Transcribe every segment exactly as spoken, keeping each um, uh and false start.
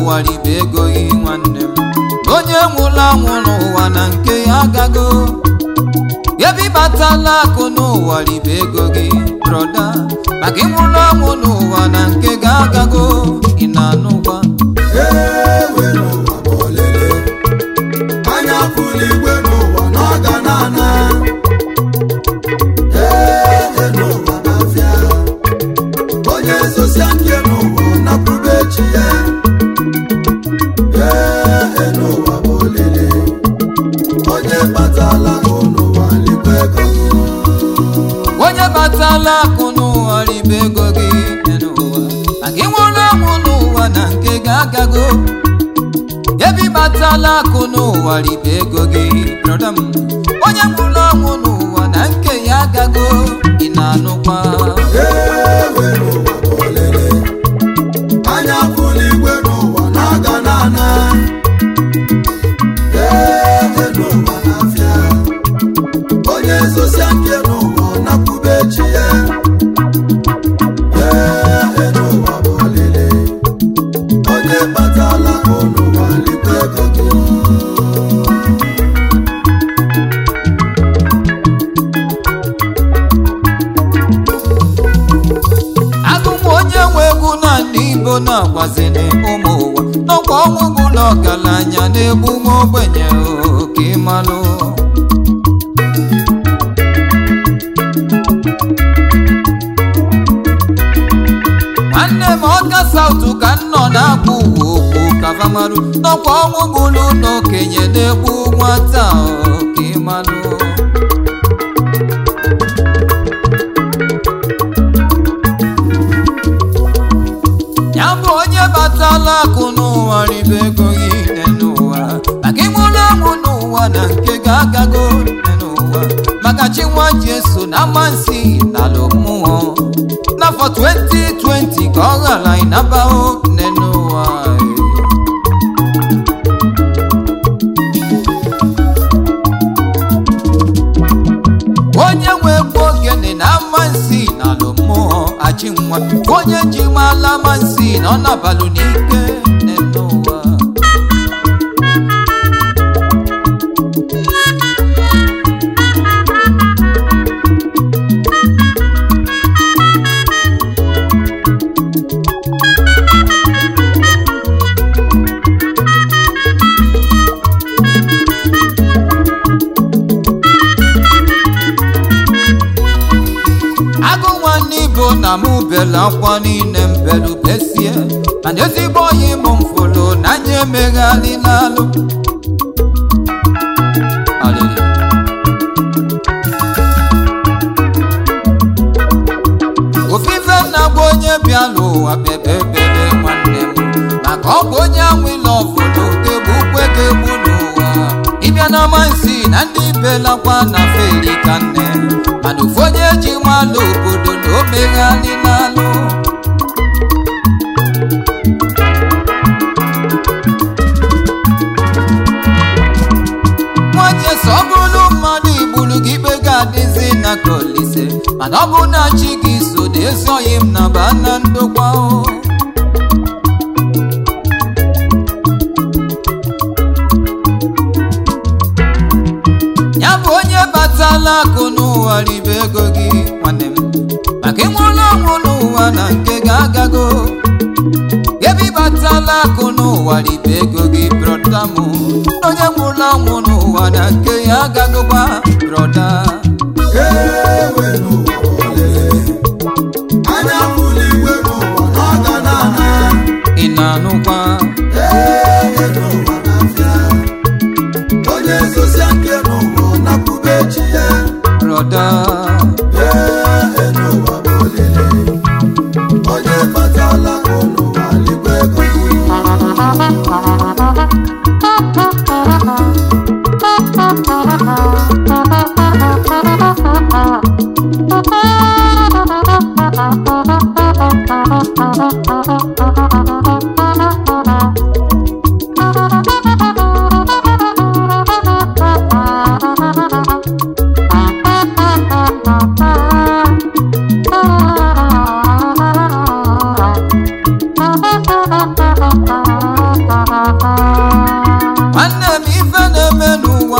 n'ụwa ribe ego gị nwanne m onye nwụrụ anwụ n'ụwa na nke ya agago ebe ịbatala akụ n'ụwa ribe ego gị broda maka ịnwụrụ anwụ n'ụwa na nke ga agago ị na-anụkwa ewe n'ụwa bụ olele anya pụrụ igwe n'ụwa n'ọga na-ana ee n'ụwa na-afịa onye sosia nke n'ụwa na-apụbe echi ya ee n'ụwa bụ olele onye batala akụ n'ụwa ribe ego gị onye batala akụ n'ụwa ribe ego gị n'ụwa maka ịnwụrụ anwụ n'ụwa na nke ga-agago ebe ịbatala akụ n'ụwa ribe ego gị broda m onye nwụrụ anwụ n'ụwa na nke ya agago ị na-anụkwa ewe n'ụwa bụ olele anya pụrụ igwe n'ụwa na-aga na-ana ee n'ụwa na-afịa onye sosia nke n'ụwa na-apụbe echi ya ee n'ụwa bụ olele onye batala akụ n'ụwa ribe ego gị agụmụ onye nwe egwu na ndị Igbo na-agbazini ụmụ ụwa n'ọkwa ọnwụ bụla ọgaranya na-egbu nwa ogbenye oke ịmalụ nwanne m ọka sautu ka nnọ na-akpụ uwe okwu kavamarụ n'ọkwa ọnwụ bụlụ na okenye na-egbu nwata oke ịmalụ ya bụ onye batala akụ n'ụwa ribe ego gị n'ụwa maka ịnwụrụ anwụ n'ụwa na nke ga-agago n'ụwa maka chinwa Jesu na amansi n'ala mmụọ n'afọ twenty twenty ka ọ ghara ịnabao n'ụwa onye nwe egwu ogene na amansi n'ala mmụọ achinwa onye ji mala amansi na ọ nabalụ n'ike n'ụwa na mụ bela akwa niile mbelu besie mana ezigbo oyi mụ mfolo na anya emeghalịlalụ ofufe na-agba onye bịala ụwa bebebebe nwanne m maka ọ bụ onye anwụla ọfụlụ ga-egbu ukwe ga-egbu n'ụwa ịbịa na amansi na ndị belakwa na feri ka nne mana ofu onye ji malụ obodo na o meghalịlalụ nwajeso ọ bụrụ mmadụ igburu gị ikpe ga-adịzi na kolise mana ọ bụ na chi gị so na ezoghị m na ba na ndokwa ya bụ onye batala akụ n'ụwa ribe ego gị nwanne m maka ịnwụrụ ọnwụ n'ụwa na nke ga-agago ebe ịbatala akụ n'ụwa ribe ego gị broda m onye nwụrụ ọnwụ n'ụwa na nke ya agagokwa broda ewe n'ụwa olele anya pụrụ igwe n'ụwa n'ọga na-ana ị na-anụkwa ee n'ụwa na-afịa onye sosia nke n'ụwa na-apụbe echi ya broda ee n'ụwa bụ olele onye batala akụ n'ụwa ribe ego gị Thank you.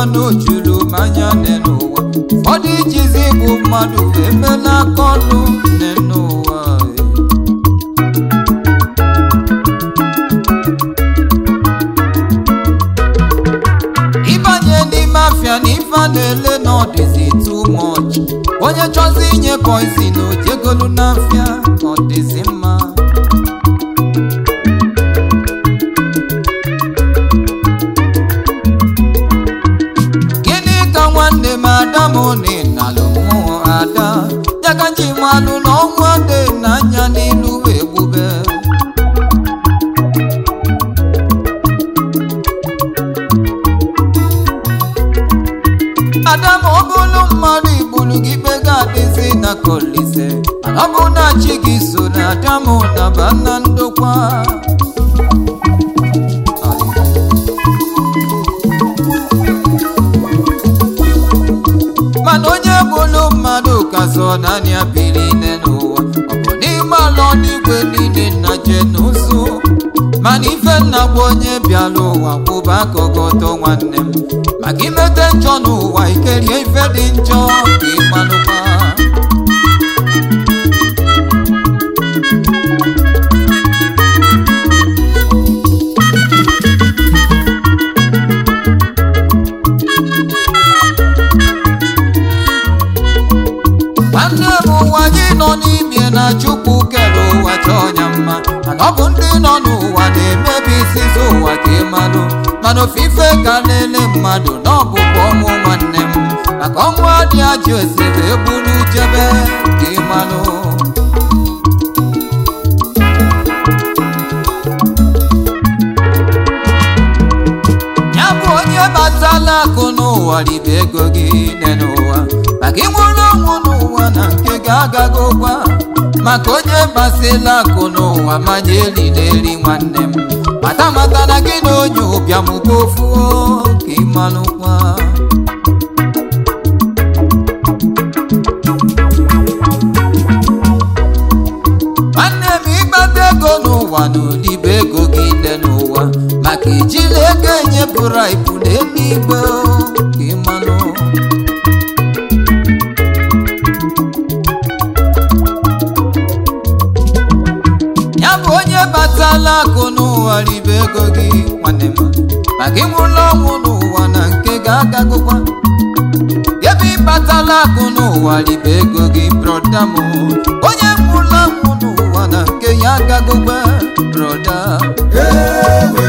n'ojulu manya n'ụwa ụfọdụ ijizi bụ mmadụ emela akọlụ n'ụwa ịbanye n'ime afịa na ife na-ele n'ọdịzi too much onye chọzi inye poison ojegolu n'afịa ọdịzi mma nwanne m adamoni nalụ mmụọ ada yaga nji malụ n'ọnwa dị n'anya n'ilu egbube adam ọbụlụ mmadụ igbulu gị kpega adịzi na kolise ọ bụ na chi gị so na adam na bana ndokwa mana onye bụlụ mmadụ ka so naanị abiri n'ụwa ọ bụ n'ime ala n'igwe niile na je n'ụzụ mana ife nna bụ onye bịala ụwa kwụba akọgọtọ nwanne m maka imete njọ n'ụwa ikerie ife dị njọ ka ịmalụkwa na chukwu kere ụwa chọnya mma mana ọ bụ ndị nọ n'ụwa na-emebi isizi ụwa ka ịmalụ mana ofufe ka lele mmadụ na ọbụkwa ọnwụ nwanne m maka ọnwụ adị ajụ esere eburu jebe ka ịmalụ ya bụ onye batala akụ n'ụwa ribe ego gị n'ụwa maka ịnwụrụ ọnwụ n'ụwa na nke ga-agago gwa maka onye basila akụ n'ụwa manya eli na-eri nwanne m mata mata na gị na onye ụbịam bụ ofu ka ịmalụkwa nwanne m ịkpata ego n'ụwa na odibe ego gị dị n'ụwa maka ijiri ego enye bụrụ ibu n'eluigwe ka ịmalụ onye batala akụ n'ụwa ribe ego gị nwanne m maka ịnwụla ọnwụ n'ụwa na nke ga-agagokwa ebe ịbatala akụ n'ụwa ribe ego gị broda m onye nwụla ọnwụ n'ụwa na nke ya agagokwa broda ewe